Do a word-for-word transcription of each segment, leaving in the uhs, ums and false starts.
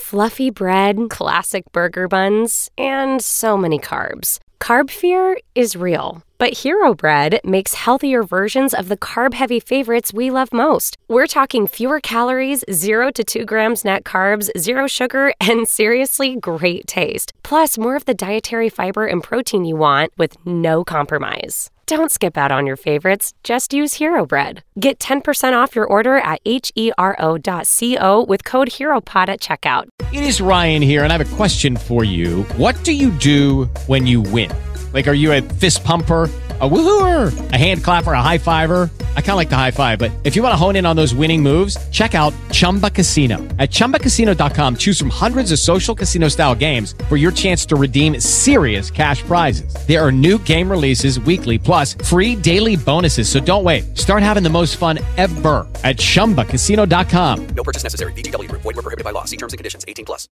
fluffy bread, classic burger buns, and so many carbs. Carb fear is real, but Hero Bread makes healthier versions of the carb-heavy favorites we love most. We're talking fewer calories, zero to two grams net carbs, zero sugar, and seriously great taste. Plus, more of the dietary fiber and protein you want with no compromise. Don't skip out on your favorites, just use Hero Bread. Get ten percent off your order at hero dot co with code HEROPOD at checkout. It is Ryan here, and I have a question for you. What do you do when you win? Like, are you a fist pumper, a woohooer, a hand clapper, a high fiver? I kind of like the high five, but if you want to hone in on those winning moves, check out Chumba Casino. At chumba casino dot com, choose from hundreds of social casino-style games for your chance to redeem serious cash prizes. There are new game releases weekly, plus free daily bonuses, so don't wait. Start having the most fun ever at chumba casino dot com. No purchase necessary. V G W Group. Void where prohibited by law. See terms and conditions. eighteen plus.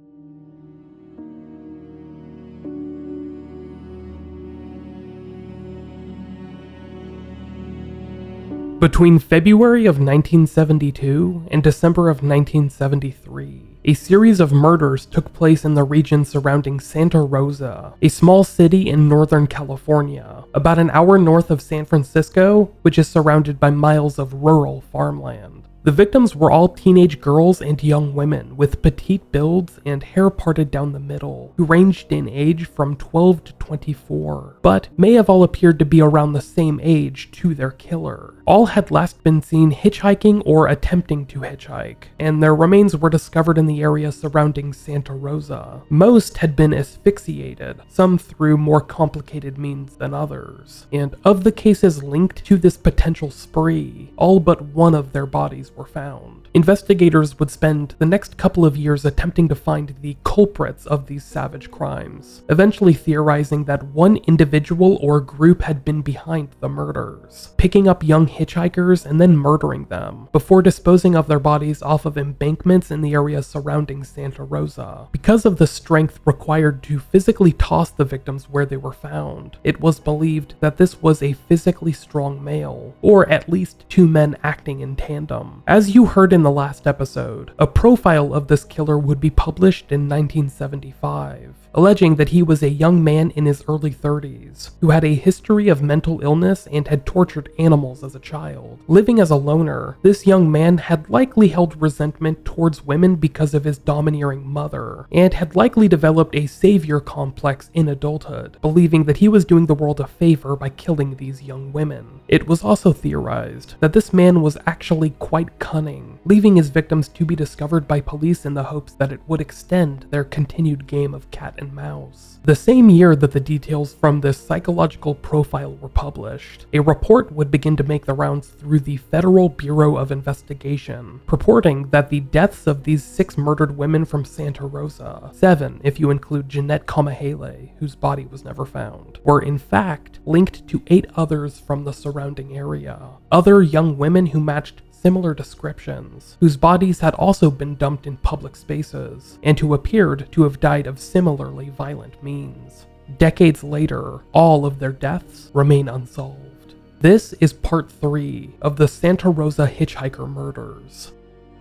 Between February of nineteen seventy-two and December of nineteen seventy-three, a series of murders took place in the region surrounding Santa Rosa, a small city in Northern California, about an hour north of San Francisco, which is surrounded by miles of rural farmland. The victims were all teenage girls and young women with petite builds and hair parted down the middle, who ranged in age from twelve to twenty-four, but may have all appeared to be around the same age to their killer. All had last been seen hitchhiking or attempting to hitchhike, and their remains were discovered in the area surrounding Santa Rosa. Most had been asphyxiated, some through more complicated means than others, and of the cases linked to this potential spree, all but one of their bodies were found. Investigators would spend the next couple of years attempting to find the culprits of these savage crimes, eventually theorizing that one individual or group had been behind the murders, picking up young hitchhikers and then murdering them, before disposing of their bodies off of embankments in the area surrounding Santa Rosa. Because of the strength required to physically toss the victims where they were found, it was believed that this was a physically strong male, or at least two men acting in tandem. As you heard in the last episode, a profile of this killer would be published in nineteen seventy-five, alleging that he was a young man in his early thirties, who had a history of mental illness and had tortured animals as a child. Living as a loner, this young man had likely held resentment towards women because of his domineering mother, and had likely developed a savior complex in adulthood, believing that he was doing the world a favor by killing these young women. It was also theorized that this man was actually quite cunning, leaving his victims to be discovered by police in the hopes that it would extend their continued game of cat and mouse. The same year that the details from this psychological profile were published, a report would begin to make the rounds through the Federal Bureau of Investigation, purporting that the deaths of these six murdered women from Santa Rosa, seven if you include Jeanette Kamahele, whose body was never found, were in fact linked to eight others from the surrounding area. Other young women who matched similar descriptions, whose bodies had also been dumped in public spaces, and who appeared to have died of similarly violent means. Decades later, all of their deaths remain unsolved. This is part three of the Santa Rosa hitchhiker murders.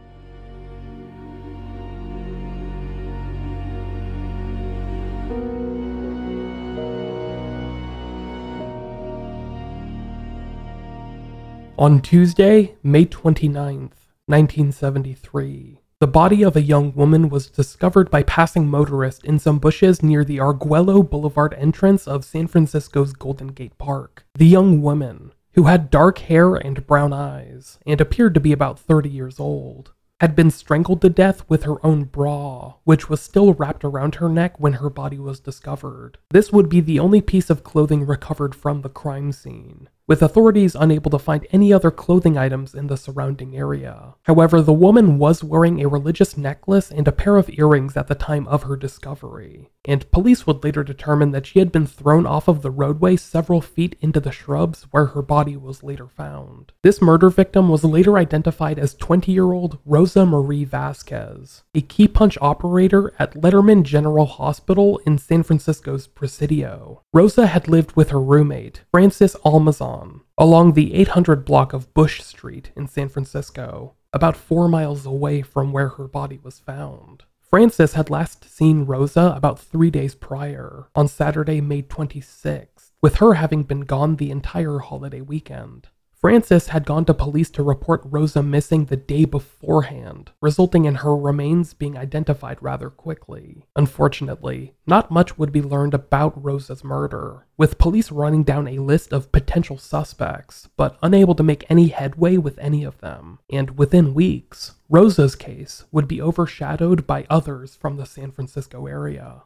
On Tuesday, May twenty-ninth, nineteen seventy-three, the body of a young woman was discovered by passing motorists in some bushes near the Arguello Boulevard entrance of San Francisco's Golden Gate Park. The young woman, who had dark hair and brown eyes, and appeared to be about thirty years old, had been strangled to death with her own bra, which was still wrapped around her neck when her body was discovered. This would be the only piece of clothing recovered from the crime scene, with authorities unable to find any other clothing items in the surrounding area. However, the woman was wearing a religious necklace and a pair of earrings at the time of her discovery, and police would later determine that she had been thrown off of the roadway several feet into the shrubs where her body was later found. This murder victim was later identified as twenty-year-old Rosa Marie Vasquez, a key punch operator at Letterman General Hospital in San Francisco's Presidio. Rosa had lived with her roommate, Frances Almazan, along the eight hundred block of Bush Street in San Francisco, about four miles away from where her body was found. Francis had last seen Rosa about three days prior, on Saturday, May twenty-sixth, with her having been gone the entire holiday weekend. Francis had gone to police to report Rosa missing the day beforehand, resulting in her remains being identified rather quickly. Unfortunately, not much would be learned about Rosa's murder, with police running down a list of potential suspects, but unable to make any headway with any of them. And within weeks, Rosa's case would be overshadowed by others from the San Francisco area.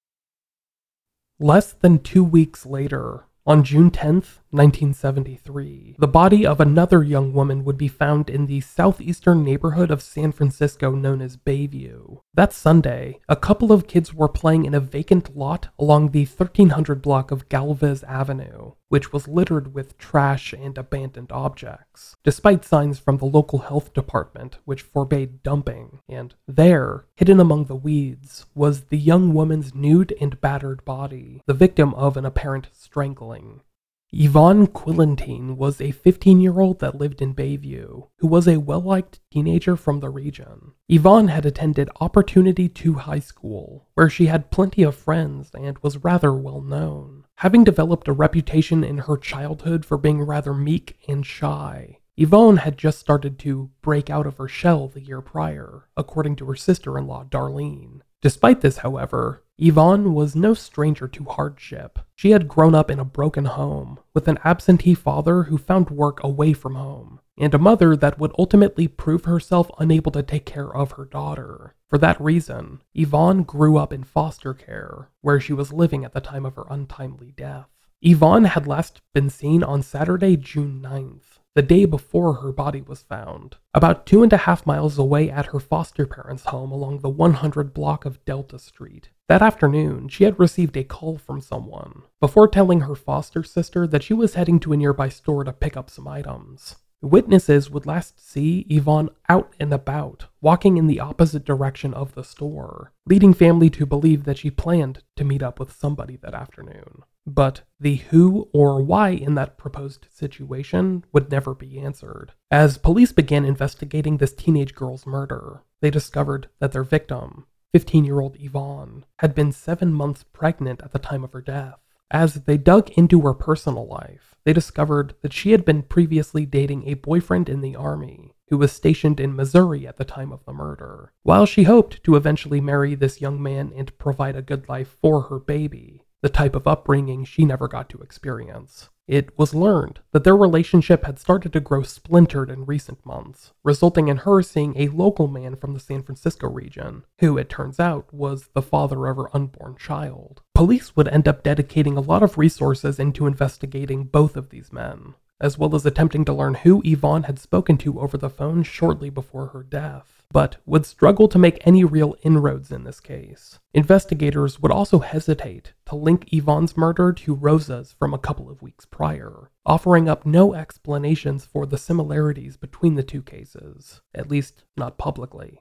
Less than two weeks later, on June tenth, nineteen seventy-three, the body of another young woman would be found in the southeastern neighborhood of San Francisco known as Bayview. That Sunday, a couple of kids were playing in a vacant lot along the thirteen hundred block of Galvez Avenue, which was littered with trash and abandoned objects, despite signs from the local health department which forbade dumping. And there, hidden among the weeds, was the young woman's nude and battered body, the victim of an apparent strangling. Yvonne Quillentine was a fifteen-year-old that lived in Bayview, who was a well-liked teenager from the region. Yvonne had attended Opportunity two High School, where she had plenty of friends and was rather well-known. Having developed a reputation in her childhood for being rather meek and shy, Yvonne had just started to break out of her shell the year prior, according to her sister-in-law Darlene. Despite this, however, Yvonne was no stranger to hardship. She had grown up in a broken home, with an absentee father who found work away from home, and a mother that would ultimately prove herself unable to take care of her daughter. For that reason, Yvonne grew up in foster care, where she was living at the time of her untimely death. Yvonne had last been seen on Saturday, June ninth, the day before her body was found, about two and a half miles away at her foster parents' home along the one hundred block of Delta Street. That afternoon, she had received a call from someone, before telling her foster sister that she was heading to a nearby store to pick up some items. Witnesses would last see Yvonne out and about, walking in the opposite direction of the store, leading family to believe that she planned to meet up with somebody that afternoon. But the who or why in that proposed situation would never be answered. As police began investigating this teenage girl's murder, they discovered that their victim, fifteen-year-old Yvonne, had been seven months pregnant at the time of her death. As they dug into her personal life, they discovered that she had been previously dating a boyfriend in the army who was stationed in Missouri at the time of the murder. While she hoped to eventually marry this young man and provide a good life for her baby, the type of upbringing she never got to experience, it was learned that their relationship had started to grow splintered in recent months, resulting in her seeing a local man from the San Francisco region, who, it turns out, was the father of her unborn child. Police would end up dedicating a lot of resources into investigating both of these men, as well as attempting to learn who Yvonne had spoken to over the phone shortly before her death, but would struggle to make any real inroads in this case. Investigators would also hesitate to link Yvonne's murder to Rosa's from a couple of weeks prior, offering up no explanations for the similarities between the two cases, at least not publicly.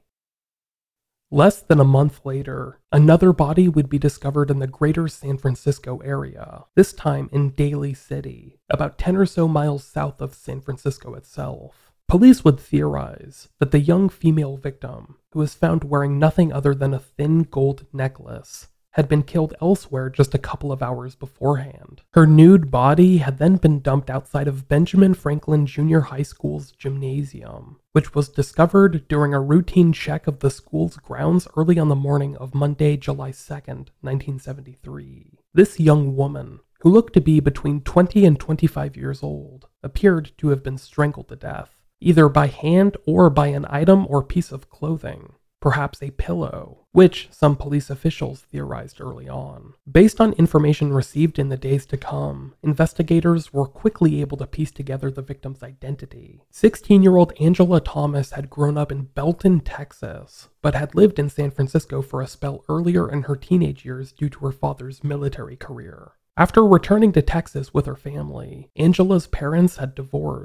Less than a month later, another body would be discovered in the greater San Francisco area, this time in Daly City, about ten or so miles south of San Francisco itself. Police would theorize that the young female victim, who was found wearing nothing other than a thin gold necklace, had been killed elsewhere just a couple of hours beforehand. Her nude body had then been dumped outside of Benjamin Franklin Junior High School's gymnasium, which was discovered during a routine check of the school's grounds early on the morning of Monday, July second, nineteen seventy-three. This young woman, who looked to be between twenty and twenty-five years old, appeared to have been strangled to death, either by hand or by an item or piece of clothing. Perhaps a pillow, which some police officials theorized early on. Based on information received in the days to come, investigators were quickly able to piece together the victim's identity. sixteen-year-old Angela Thomas had grown up in Belton, Texas, but had lived in San Francisco for a spell earlier in her teenage years due to her father's military career. After returning to Texas with her family, Angela's parents had divorced,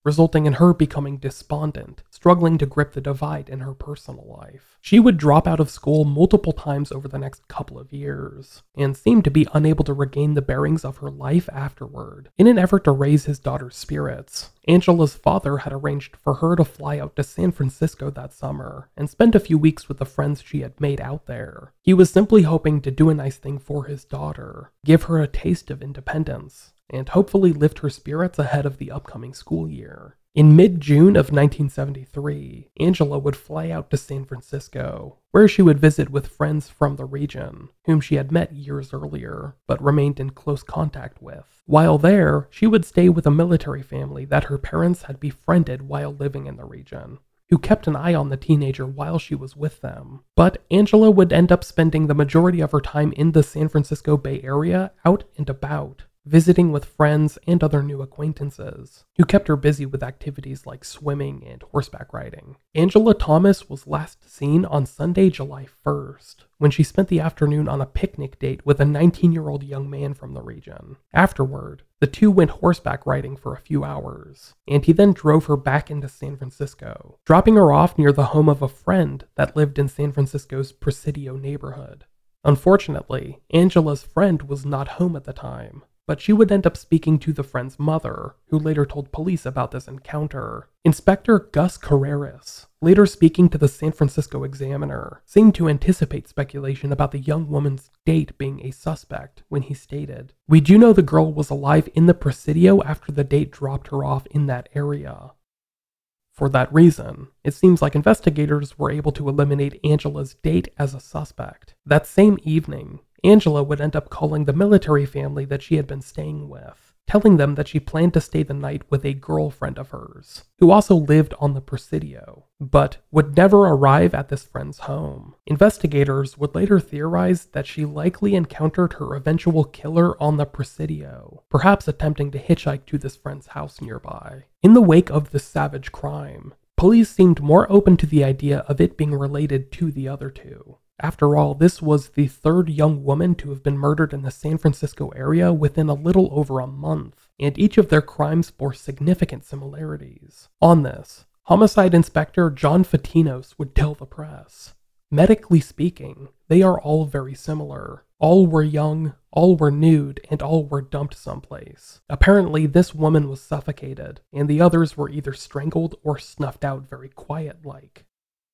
resulting in her becoming despondent, struggling to grip the divide in her personal life. She would drop out of school multiple times over the next couple of years, and seemed to be unable to regain the bearings of her life afterward. In an effort to raise his daughter's spirits, Angela's father had arranged for her to fly out to San Francisco that summer and spend a few weeks with the friends she had made out there. He was simply hoping to do a nice thing for his daughter, give her a taste of independence, and hopefully lift her spirits ahead of the upcoming school year. In mid-June of nineteen seventy-three, Angela would fly out to San Francisco, where she would visit with friends from the region, whom she had met years earlier, but remained in close contact with. While there, she would stay with a military family that her parents had befriended while living in the region, who kept an eye on the teenager while she was with them. But Angela would end up spending the majority of her time in the San Francisco Bay Area out and about, visiting with friends and other new acquaintances, who kept her busy with activities like swimming and horseback riding. Angela Thomas was last seen on Sunday, July first, when she spent the afternoon on a picnic date with a nineteen-year-old young man from the region. Afterward, the two went horseback riding for a few hours, and he then drove her back into San Francisco, dropping her off near the home of a friend that lived in San Francisco's Presidio neighborhood. Unfortunately, Angela's friend was not home at the time, but she would end up speaking to the friend's mother, who later told police about this encounter. Inspector Gus Carreras, later speaking to the San Francisco Examiner, seemed to anticipate speculation about the young woman's date being a suspect when he stated, "We do know the girl was alive in the Presidio after the date dropped her off in that area." For that reason, it seems like investigators were able to eliminate Angela's date as a suspect. That same evening, Angela would end up calling the military family that she had been staying with, telling them that she planned to stay the night with a girlfriend of hers, who also lived on the Presidio, but would never arrive at this friend's home. Investigators would later theorize that she likely encountered her eventual killer on the Presidio, perhaps attempting to hitchhike to this friend's house nearby. In the wake of this savage crime, police seemed more open to the idea of it being related to the other two. After all, this was the third young woman to have been murdered in the San Francisco area within a little over a month, and each of their crimes bore significant similarities. On this, Homicide Inspector John Fatinos would tell the press, "Medically speaking, they are all very similar. All were young, all were nude, and all were dumped someplace. Apparently, this woman was suffocated, and the others were either strangled or snuffed out very quiet-like."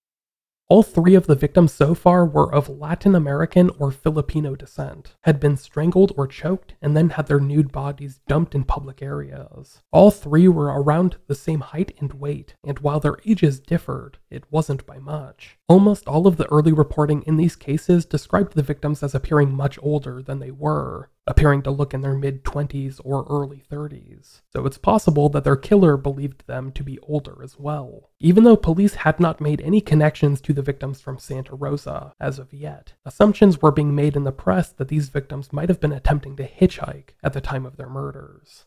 All three of the victims so far were of Latin American or Filipino descent, had been strangled or choked, and then had their nude bodies dumped in public areas. All three were around the same height and weight, and while their ages differed, it wasn't by much. Almost all of the early reporting in these cases described the victims as appearing much older than they were, appearing to look in their mid-twenties or early thirties, so it's possible that their killer believed them to be older as well. Even though police had not made any connections to the victims from Santa Rosa as of yet, assumptions were being made in the press that these victims might have been attempting to hitchhike at the time of their murders.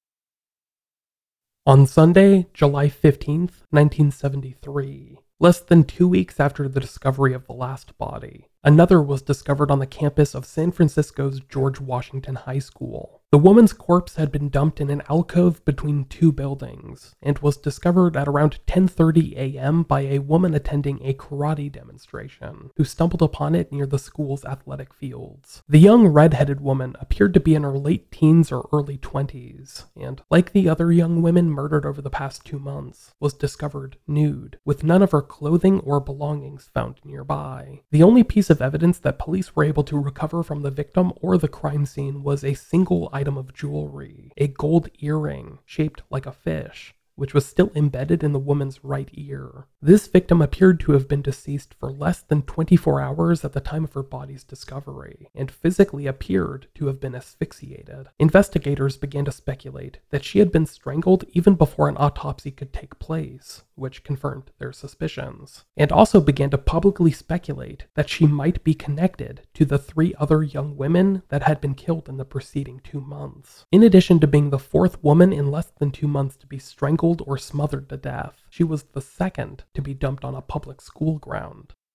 On Sunday, July fifteenth, nineteen seventy-three, less than two weeks after the discovery of the last body, another was discovered on the campus of San Francisco's George Washington High School. The woman's corpse had been dumped in an alcove between two buildings, and was discovered at around ten thirty a.m. by a woman attending a karate demonstration, who stumbled upon it near the school's athletic fields. The young red-headed woman appeared to be in her late teens or early twenties, and, like the other young women murdered over the past two months, was discovered nude, with none of her clothing or belongings found nearby. The only piece of evidence that police were able to recover from the victim or the crime scene was a single item of jewelry, a gold earring shaped like a fish, which was still embedded in the woman's right ear. This victim appeared to have been deceased for less than twenty-four hours at the time of her body's discovery, and physically appeared to have been asphyxiated. Investigators began to speculate that she had been strangled even before an autopsy could take place, which confirmed their suspicions, and also began to publicly speculate that she might be connected to the three other young women that had been killed in the preceding two months. In addition to being the fourth woman in less than two months to be strangled or smothered to death, she was the second to be dumped on a public school ground.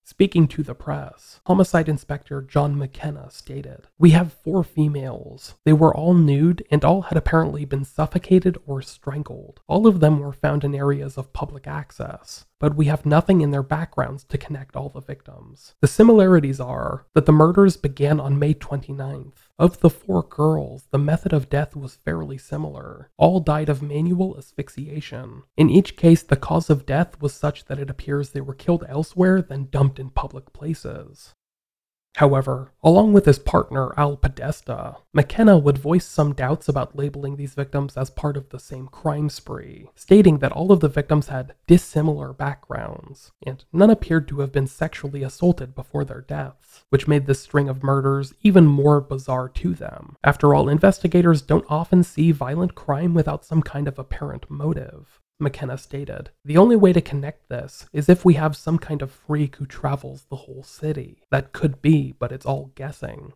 Speaking to the press, Homicide Inspector John McKenna stated, "We have four females. They were all nude and all had apparently been suffocated or strangled. All of them were found in areas of public access, but we have nothing in their backgrounds to connect all the victims. The similarities are that the murders began on May twenty-ninth. Of the four girls, the method of death was fairly similar. All died of manual asphyxiation. In each case, the cause of death was such that it appears they were killed elsewhere than dumped in public places." However, along with his partner Al Podesta, McKenna would voice some doubts about labeling these victims as part of the same crime spree, stating that all of the victims had dissimilar backgrounds, and none appeared to have been sexually assaulted before their deaths, which made this string of murders even more bizarre to them. After all, investigators don't often see violent crime without some kind of apparent motive. McKenna stated, "The only way to connect this is if we have some kind of freak who travels the whole city. That could be, but it's all guessing."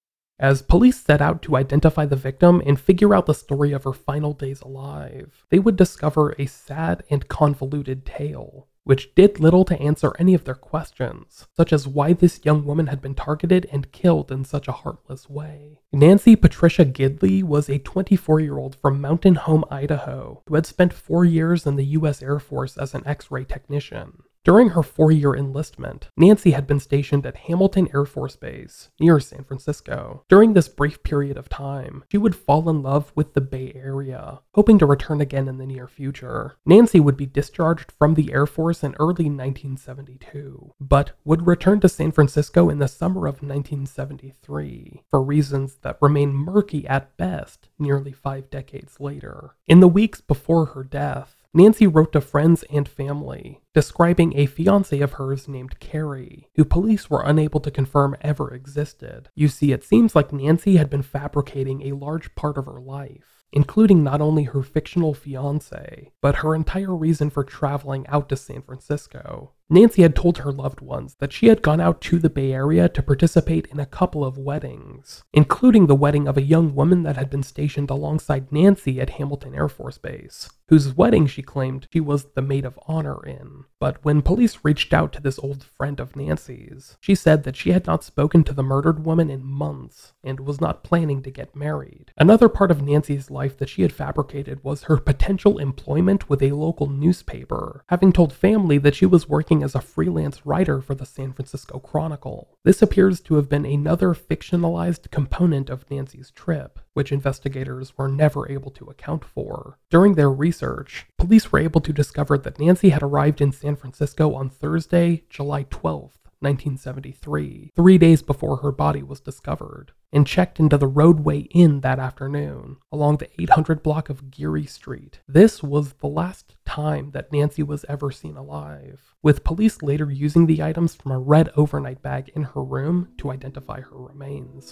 As police set out to identify the victim and figure out the story of her final days alive, they would discover a sad and convoluted tale, which did little to answer any of their questions, such as why this young woman had been targeted and killed in such a heartless way. Nancy Patricia Gidley was a twenty-four-year-old from Mountain Home, Idaho, who had spent four years in the U S Air Force as an X-ray technician. During her four-year enlistment, Nancy had been stationed at Hamilton Air Force Base, near San Francisco. During this brief period of time, she would fall in love with the Bay Area, hoping to return again in the near future. Nancy would be discharged from the Air Force in early nineteen seventy-two, but would return to San Francisco in the summer of nineteen seventy-three, for reasons that remain murky at best nearly five decades later. In the weeks before her death, Nancy wrote to friends and family, describing a fiancé of hers named Carrie, who police were unable to confirm ever existed. You see, it seems like Nancy had been fabricating a large part of her life, including not only her fictional fiancé, but her entire reason for traveling out to San Francisco. Nancy had told her loved ones that she had gone out to the Bay Area to participate in a couple of weddings, including the wedding of a young woman that had been stationed alongside Nancy at Hamilton Air Force Base, whose wedding she claimed she was the maid of honor in. But when police reached out to this old friend of Nancy's, she said that she had not spoken to the murdered woman in months and was not planning to get married. Another part of Nancy's life that she had fabricated was her potential employment with a local newspaper, having told family that she was working as a freelance writer for the San Francisco Chronicle. This appears to have been another fictionalized component of Nancy's trip, which investigators were never able to account for. During their research, police were able to discover that Nancy had arrived in San Francisco on Thursday, July twelfth, nineteen seventy-three, three days before her body was discovered, and checked into the Roadway Inn that afternoon, along the eight hundred block of Geary Street. This was the last time that Nancy was ever seen alive, with police later using the items from a red overnight bag in her room to identify her remains.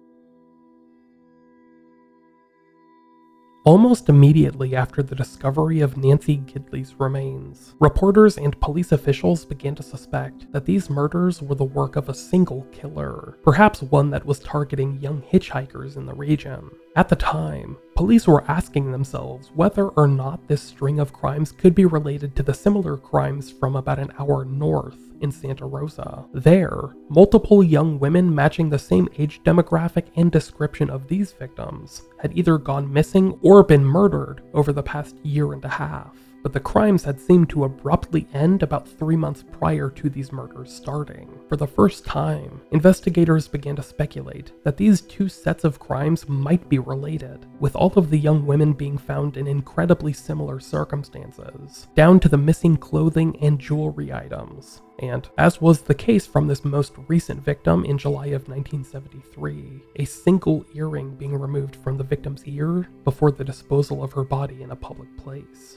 Almost immediately after the discovery of Nancy Gidley's remains, reporters and police officials began to suspect that these murders were the work of a single killer, perhaps one that was targeting young hitchhikers in the region. At the time, police were asking themselves whether or not this string of crimes could be related to the similar crimes from about an hour north in Santa Rosa. There, multiple young women matching the same age demographic and description of these victims had either gone missing or been murdered over the past year and a half. But the crimes had seemed to abruptly end about three months prior to these murders starting. For the first time, investigators began to speculate that these two sets of crimes might be related, with all of the young women being found in incredibly similar circumstances, down to the missing clothing and jewelry items. And, as was the case from this most recent victim in July of nineteen seventy-three, a single earring being removed from the victim's ear before the disposal of her body in a public place.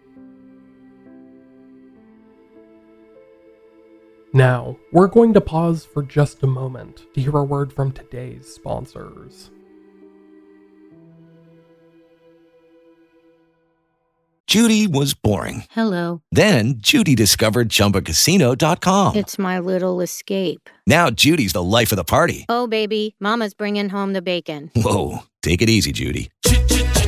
Now, we're going to pause for just a moment to hear a word from today's sponsors. Judy was boring. Hello. Then Judy discovered Chumba Casino dot com. It's my little escape. Now Judy's the life of the party. Oh, baby, mama's bringing home the bacon. Whoa, take it easy, Judy.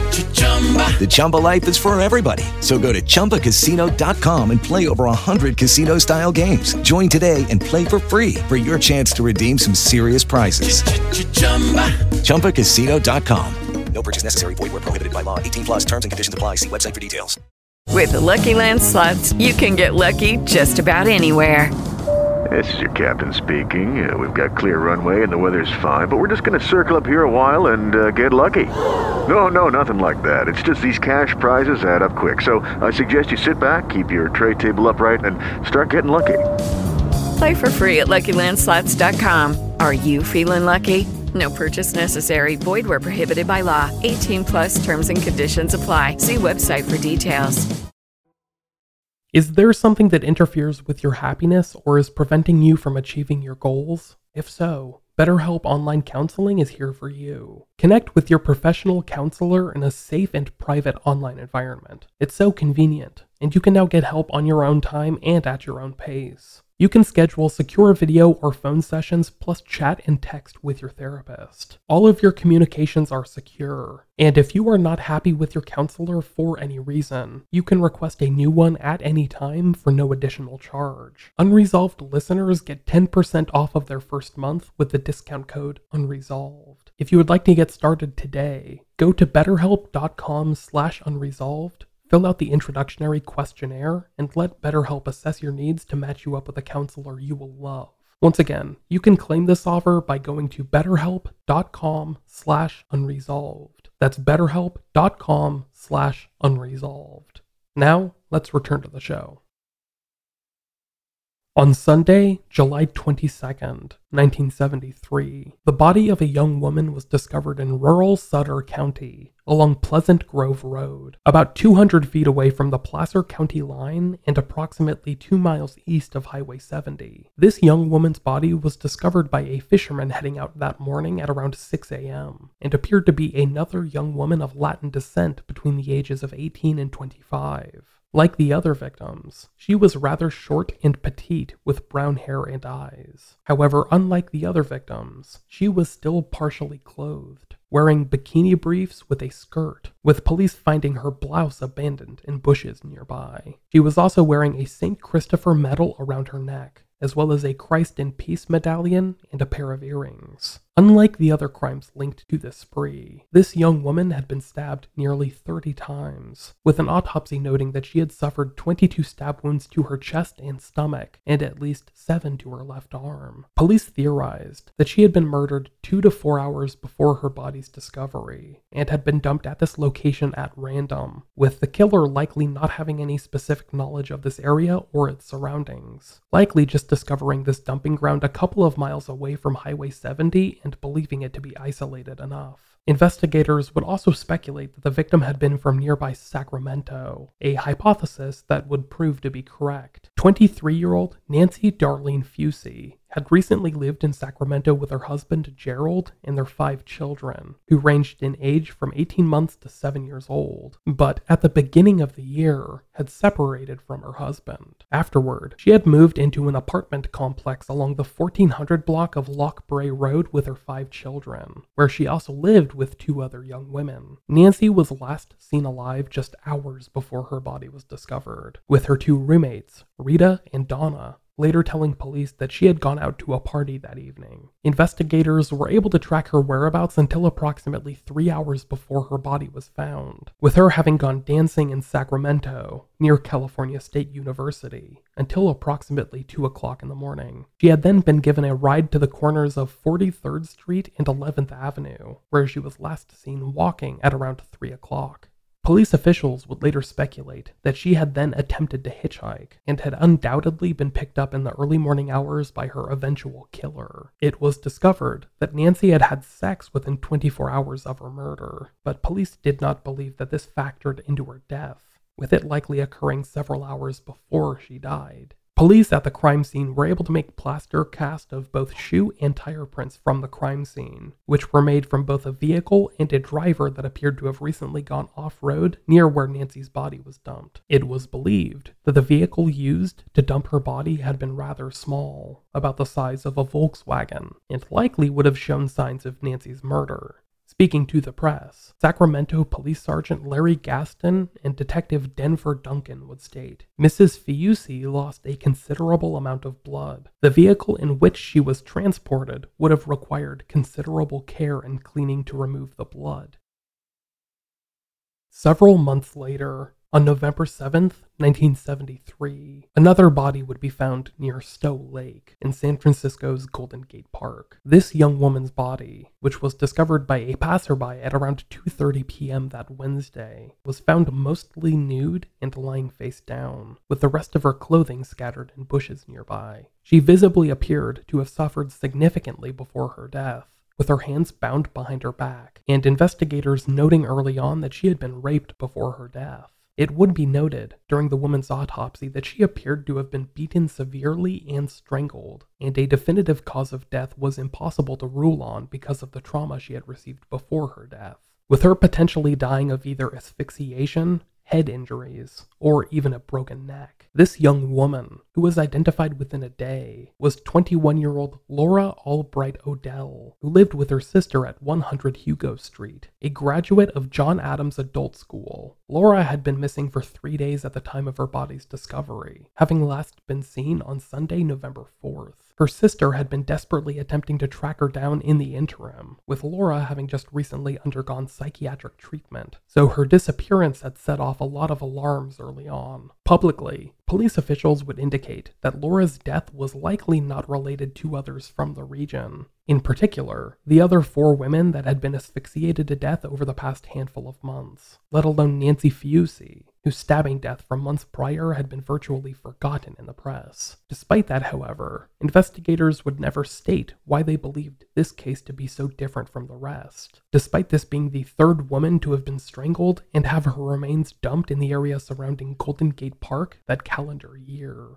The Chumba life is for everybody. So go to Chumba Casino dot com and play over one hundred casino-style games. Join today and play for free for your chance to redeem some serious prizes. Chumba Casino dot com. No purchase necessary. Void where prohibited by law. eighteen plus terms and conditions apply. See website for details. With the Lucky Land Slots, you can get lucky just about anywhere. This is your captain speaking. Uh, we've got clear runway and the weather's fine, but we're just going to circle up here a while and uh, get lucky. No, no, nothing like that. It's just these cash prizes add up quick. So I suggest you sit back, keep your tray table upright, and start getting lucky. Play for free at Lucky Land Slots dot com. Are you feeling lucky? No purchase necessary. Void where prohibited by law. eighteen plus terms and conditions apply. See website for details. Is there something that interferes with your happiness or is preventing you from achieving your goals? If so, BetterHelp Online Counseling is here for you. Connect with your professional counselor in a safe and private online environment. It's so convenient, and you can now get help on your own time and at your own pace. You can schedule secure video or phone sessions plus chat and text with your therapist. All of your communications are secure. And if you are not happy with your counselor for any reason, you can request a new one at any time for no additional charge. Unresolved listeners get ten percent off of their first month with the discount code UNRESOLVED. If you would like to get started today, go to betterhelp.com slash unresolved. Fill out the introductory questionnaire and let BetterHelp assess your needs to match you up with a counselor you will love. Once again, you can claim this offer by going to betterhelp.com slash unresolved. That's betterhelp.com slash unresolved. Now, let's return to the show. On Sunday, July twenty-second, nineteen seventy-three, the body of a young woman was discovered in rural Sutter County along Pleasant Grove Road, about two hundred feet away from the Placer County line and approximately two miles east of Highway seventy. This young woman's body was discovered by a fisherman heading out that morning at around six a.m. and appeared to be another young woman of Latin descent between the ages of eighteen and twenty-five. Like the other victims, she was rather short and petite with brown hair and eyes. However, unlike the other victims, she was still partially clothed, wearing bikini briefs with a skirt, with police finding her blouse abandoned in bushes nearby. She was also wearing a Saint Christopher medal around her neck, as well as a Christ in Peace medallion and a pair of earrings. Unlike the other crimes linked to this spree, this young woman had been stabbed nearly thirty times, with an autopsy noting that she had suffered twenty-two stab wounds to her chest and stomach, and at least seven to her left arm. Police theorized that she had been murdered two to four hours before her body's discovery, and had been dumped at this location at random, with the killer likely not having any specific knowledge of this area or its surroundings, likely just discovering this dumping ground a couple of miles away from Highway seventy and believing it to be isolated enough. Investigators would also speculate that the victim had been from nearby Sacramento, a hypothesis that would prove to be correct. twenty-three-year-old Nancy Darlene Fusey had recently lived in Sacramento with her husband Gerald and their five children, who ranged in age from eighteen months to seven years old, but at the beginning of the year had separated from her husband. Afterward, she had moved into an apartment complex along the fourteen hundred block of Lockbray Road with her five children, where she also lived with two other young women. Nancy was last seen alive just hours before her body was discovered, with her two roommates, Rita and Donna, later telling police that she had gone out to a party that evening. Investigators were able to track her whereabouts until approximately three hours before her body was found, with her having gone dancing in Sacramento, near California State University, until approximately two o'clock in the morning. She had then been given a ride to the corners of forty-third Street and eleventh Avenue, where she was last seen walking at around three o'clock. Police officials would later speculate that she had then attempted to hitchhike and had undoubtedly been picked up in the early morning hours by her eventual killer. It was discovered that Nancy had had sex within twenty-four hours of her murder, but police did not believe that this factored into her death, with it likely occurring several hours before she died. Police at the crime scene were able to make plaster cast of both shoe and tire prints from the crime scene, which were made from both a vehicle and a driver that appeared to have recently gone off-road near where Nancy's body was dumped. It was believed that the vehicle used to dump her body had been rather small, about the size of a Volkswagen, and likely would have shown signs of Nancy's murder. Speaking to the press, Sacramento Police Sergeant Larry Gaston and Detective Denver Duncan would state, Missus Fiusi lost a considerable amount of blood. The vehicle in which she was transported would have required considerable care and cleaning to remove the blood. Several months later, on November seventh, nineteen seventy-three, another body would be found near Stowe Lake in San Francisco's Golden Gate Park. This young woman's body, which was discovered by a passerby at around two thirty p.m. that Wednesday, was found mostly nude and lying face down, with the rest of her clothing scattered in bushes nearby. She visibly appeared to have suffered significantly before her death, with her hands bound behind her back, and investigators noting early on that she had been raped before her death. It would be noted during the woman's autopsy that she appeared to have been beaten severely and strangled, and a definitive cause of death was impossible to rule on because of the trauma she had received before her death, with her potentially dying of either asphyxiation, head injuries, or even a broken neck. This young woman, who was identified within a day, was twenty-one-year-old Laura Albright Odell, who lived with her sister at one hundred Hugo Street, a graduate of John Adams Adult School. Laura had been missing for three days at the time of her body's discovery, having last been seen on Sunday, November fourth. Her sister had been desperately attempting to track her down in the interim, with Laura having just recently undergone psychiatric treatment, so her disappearance had set off a lot of alarms early on. Publicly, police officials would indicate that Laura's death was likely not related to others from the region. In particular, the other four women that had been asphyxiated to death over the past handful of months, let alone Nancy Fiusi, whose stabbing death from months prior had been virtually forgotten in the press. Despite that, however, investigators would never state why they believed this case to be so different from the rest, despite this being the third woman to have been strangled and have her remains dumped in the area surrounding Golden Gate Park that calendar year.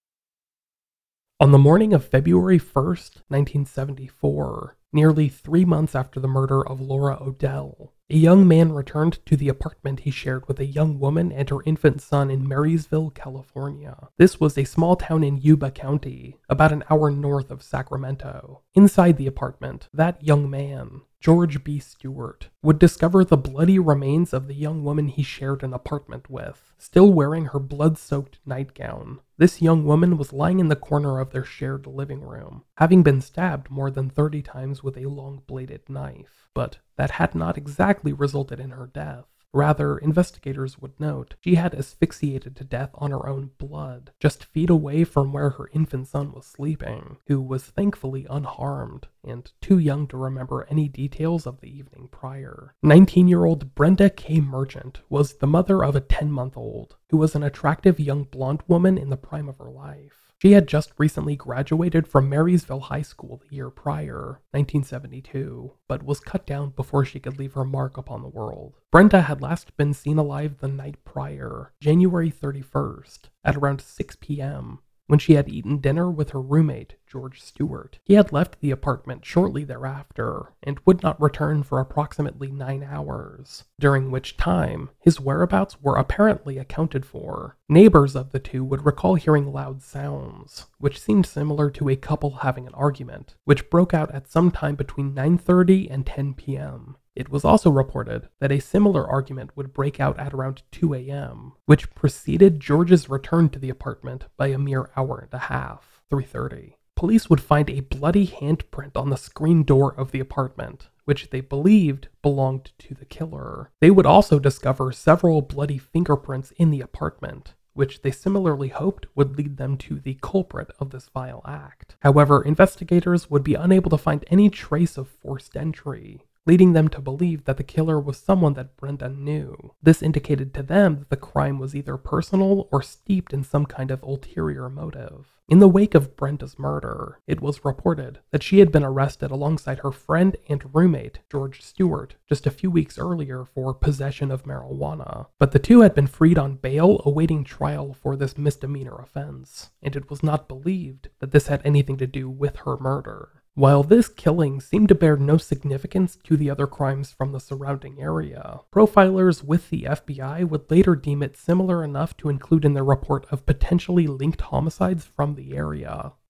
On the morning of February first, nineteen seventy-four, nearly three months after the murder of Laura Odell, a young man returned to the apartment he shared with a young woman and her infant son in Marysville, California. This was a small town in Yuba County, about an hour north of Sacramento. Inside the apartment, that young man, George B. Stewart, would discover the bloody remains of the young woman he shared an apartment with, still wearing her blood-soaked nightgown. This young woman was lying in the corner of their shared living room, having been stabbed more than thirty times with a long-bladed knife, but that had not exactly resulted in her death. Rather, investigators would note she had asphyxiated to death on her own blood, just feet away from where her infant son was sleeping, who was thankfully unharmed and too young to remember any details of the evening prior. nineteen-year-old Brenda K. Merchant was the mother of a ten-month-old, who was an attractive young blonde woman in the prime of her life. She had just recently graduated from Marysville High School the year prior, nineteen seventy-two, but was cut down before she could leave her mark upon the world. Brenda had last been seen alive the night prior, January thirty-first, at around six p.m., when she had eaten dinner with her roommate, George Stewart. He had left the apartment shortly thereafter, and would not return for approximately nine hours, during which time his whereabouts were apparently accounted for. Neighbors of the two would recall hearing loud sounds, which seemed similar to a couple having an argument, which broke out at some time between nine thirty and ten p.m. It was also reported that a similar argument would break out at around two a.m., which preceded George's return to the apartment by a mere hour and a half, three thirty. Police would find a bloody handprint on the screen door of the apartment, which they believed belonged to the killer. They would also discover several bloody fingerprints in the apartment, which they similarly hoped would lead them to the culprit of this vile act. However, investigators would be unable to find any trace of forced entry, leading them to believe that the killer was someone that Brenda knew. This indicated to them that the crime was either personal or steeped in some kind of ulterior motive. In the wake of Brenda's murder, it was reported that she had been arrested alongside her friend and roommate, George Stewart, just a few weeks earlier for possession of marijuana, but the two had been freed on bail awaiting trial for this misdemeanor offense, and it was not believed that this had anything to do with her murder. While this killing seemed to bear no significance to the other crimes from the surrounding area, profilers with the F B I would later deem it similar enough to include in their report of potentially linked homicides from the area.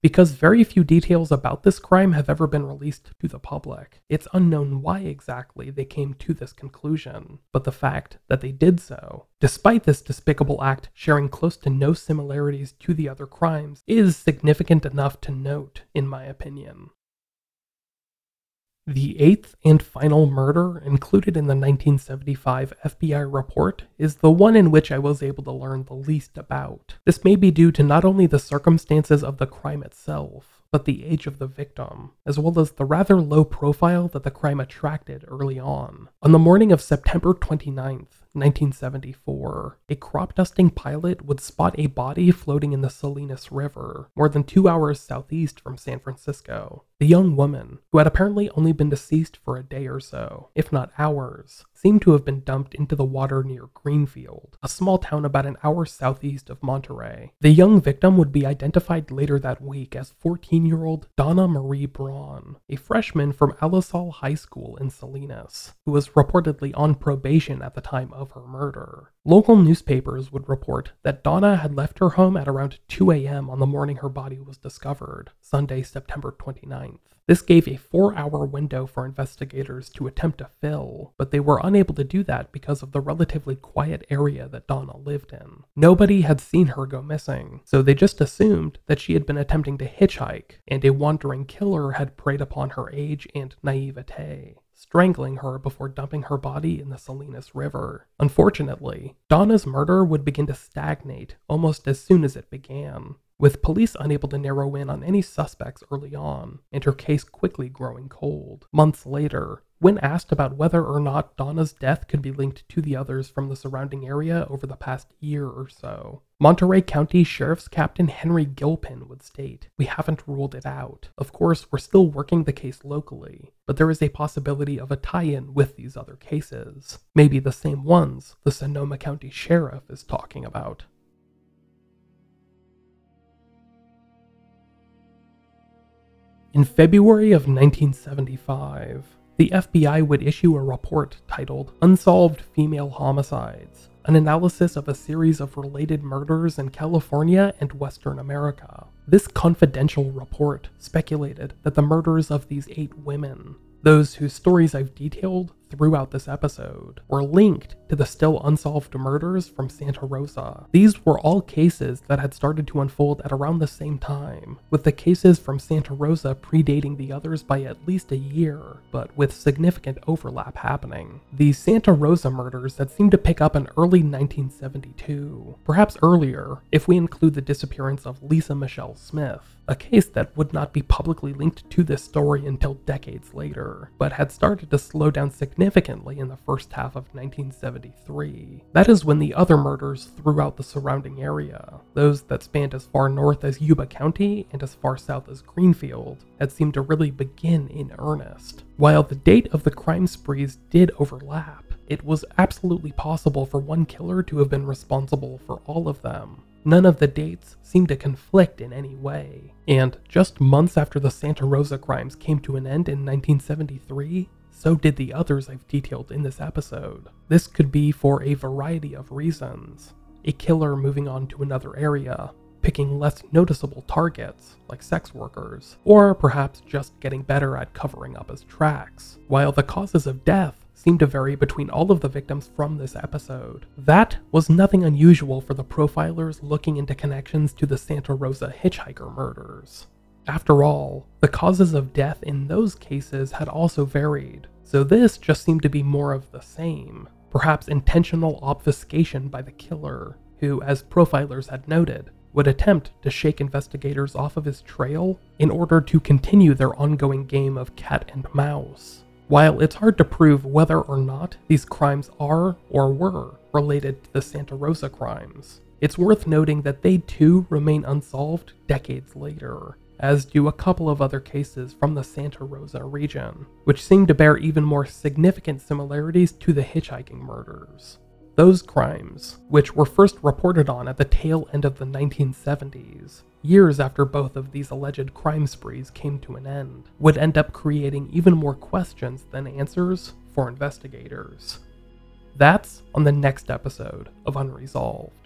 Because very few details about this crime have ever been released to the public, it's unknown why exactly they came to this conclusion, but the fact that they did so, despite this despicable act sharing close to no similarities to the other crimes, is significant enough to note, in my opinion. The eighth and final murder included in the nineteen seventy-five F B I report is the one in which I was able to learn the least about. This may be due to not only the circumstances of the crime itself, but the age of the victim, as well as the rather low profile that the crime attracted early on. On the morning of September twenty-ninth, nineteen seventy-four, a crop dusting pilot would spot a body floating in the Salinas River, more than two hours southeast from San Francisco. The young woman, who had apparently only been deceased for a day or so, if not hours, seemed to have been dumped into the water near Greenfield, a small town about an hour southeast of Monterey. The young victim would be identified later that week as fourteen-year-old Donna Marie Braun, a freshman from Alisal High School in Salinas, who was reportedly on probation at the time of her murder. Local newspapers would report that Donna had left her home at around two a.m. on the morning her body was discovered, Sunday, September twenty-ninth. This gave a four-hour window for investigators to attempt to fill, but they were unable to do that because of the relatively quiet area that Donna lived in. Nobody had seen her go missing, so they just assumed that she had been attempting to hitchhike, and a wandering killer had preyed upon her age and naivete, strangling her before dumping her body in the Salinas River. Unfortunately, Donna's murder would begin to stagnate almost as soon as it began, with police unable to narrow in on any suspects early on, and her case quickly growing cold. Months later, when asked about whether or not Donna's death could be linked to the others from the surrounding area over the past year or so, Monterey County Sheriff's Captain Henry Gilpin would state, "We haven't ruled it out. Of course, we're still working the case locally, but there is a possibility of a tie-in with these other cases. Maybe the same ones the Sonoma County Sheriff is talking about." In February of nineteen seventy-five, the F B I would issue a report titled Unsolved Female Homicides, an analysis of a series of related murders in California and Western America. This confidential report speculated that the murders of these eight women, those whose stories I've detailed throughout this episode, were linked to the still unsolved murders from Santa Rosa. These were all cases that had started to unfold at around the same time, with the cases from Santa Rosa predating the others by at least a year, but with significant overlap happening. The Santa Rosa murders had seemed to pick up in early nineteen seventy-two, perhaps earlier if we include the disappearance of Lisa Michelle Smith, a case that would not be publicly linked to this story until decades later, but had started to slow down significantly significantly in the first half of nineteen seventy-three. That is when the other murders throughout the surrounding area, those that spanned as far north as Yuba County and as far south as Greenfield, had seemed to really begin in earnest. While the date of the crime sprees did overlap, it was absolutely possible for one killer to have been responsible for all of them. None of the dates seemed to conflict in any way, and just months after the Santa Rosa crimes came to an end in nineteen seventy-three, so did the others I've detailed in this episode. This could be for a variety of reasons. A killer moving on to another area, picking less noticeable targets, like sex workers, or perhaps just getting better at covering up his tracks. While the causes of death seemed to vary between all of the victims from this episode, that was nothing unusual for the profilers looking into connections to the Santa Rosa hitchhiker murders. After all, the causes of death in those cases had also varied, so this just seemed to be more of the same. Perhaps intentional obfuscation by the killer, who, as profilers had noted, would attempt to shake investigators off of his trail in order to continue their ongoing game of cat and mouse. While it's hard to prove whether or not these crimes are or were related to the Santa Rosa crimes, it's worth noting that they too remain unsolved decades later, as do a couple of other cases from the Santa Rosa region, which seem to bear even more significant similarities to the hitchhiking murders. Those crimes, which were first reported on at the tail end of the nineteen seventies, years after both of these alleged crime sprees came to an end, would end up creating even more questions than answers for investigators. That's on the next episode of Unresolved.